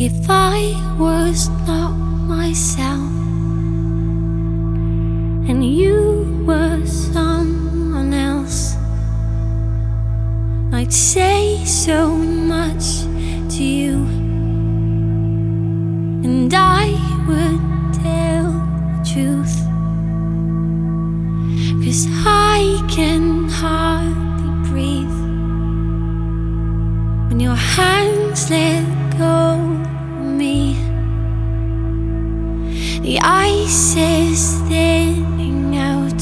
If I was not myself and you were someone else, I'd say so much to you, and I would tell the truth, 'cause I can hardly breathe when your hands let go of me. The ice is thinning out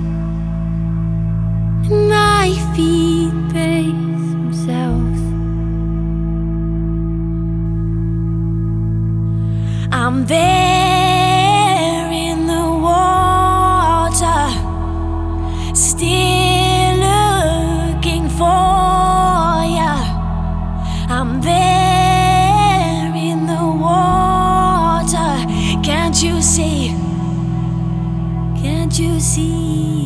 and my feet brace themselves. I'm there in the water, still looking for ya. I'm there in the water. Can't you see? Can't you see?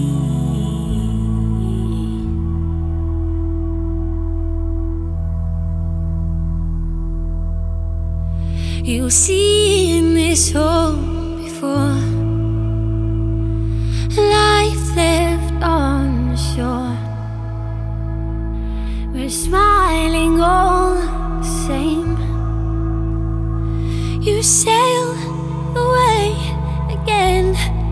You've seen this all before. Life left on the shore. We're smiling all the same. You sail away again.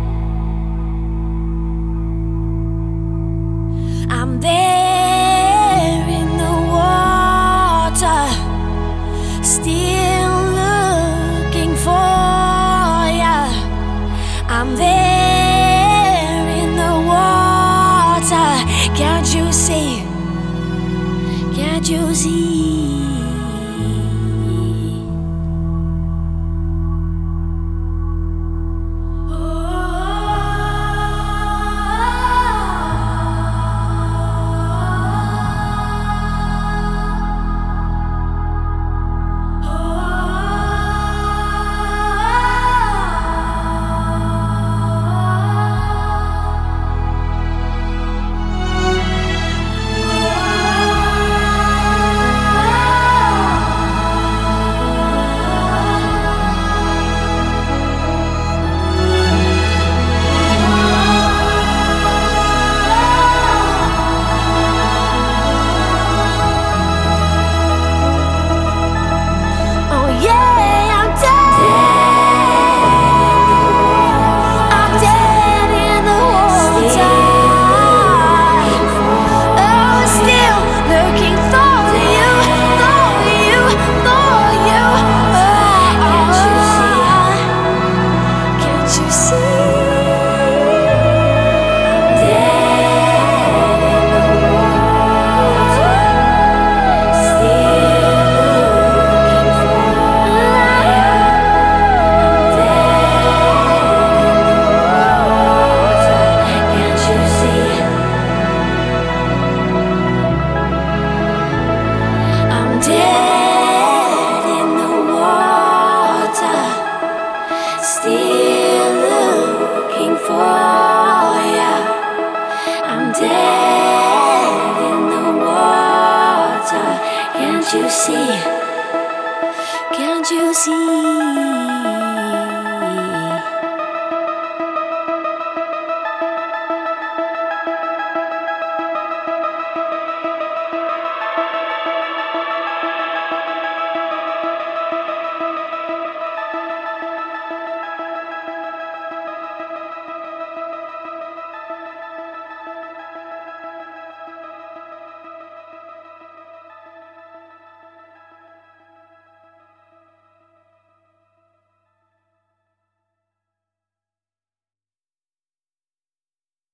I'm there in the water, still looking for ya. I'm there in the water. Can't you see? Can't you see? Still looking for ya. I'm dead in the water. Can't you see? Can't you see?